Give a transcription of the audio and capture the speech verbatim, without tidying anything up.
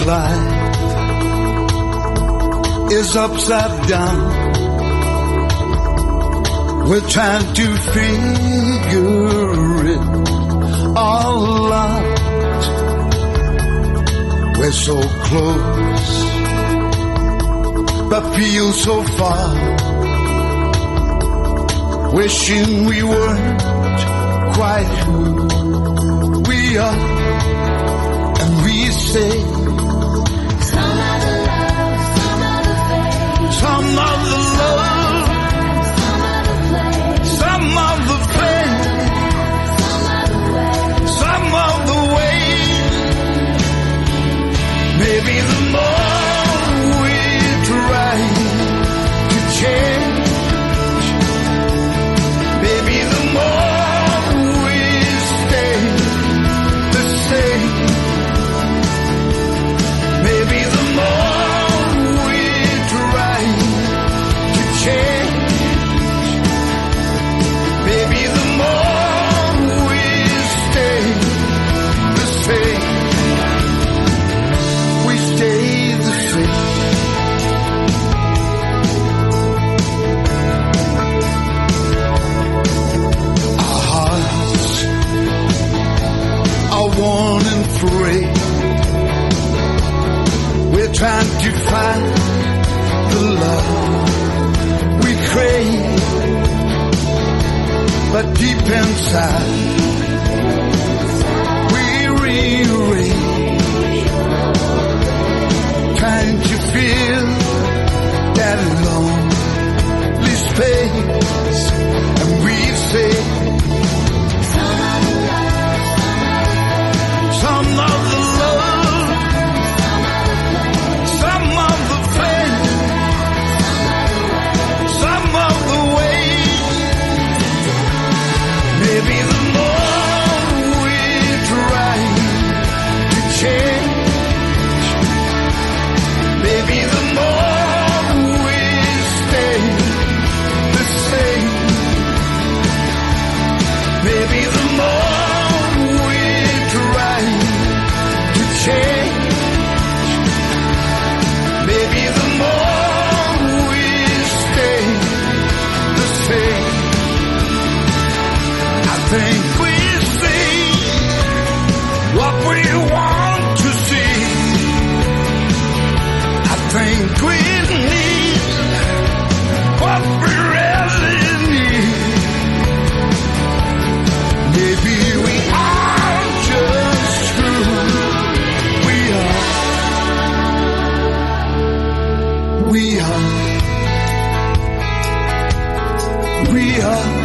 life is upside down. We're trying to figure it all out. We're so close, but feel so far. Wishing we weren't quite who we are. And we say some of the love, some of the faith, some of the love, some of the faith, some of the way, some of the way. Maybe the more we try to change, maybe the more we stay the same. Maybe the more we try to change, maybe the more we stay the same. We stay the same. Our hearts are worn and frayed. We're trying to find the love we crave, but deep inside we rearrange, trying to fill that lonely space, and we say some of the love, some of the faith, some of the way. Maybe the more we try to change, maybe the more we stay the same. Maybe the more we try to change, maybe the more we stay the same. I think we see what we want to see. I think we need what we really need. Maybe we are just who we are. We are. We are.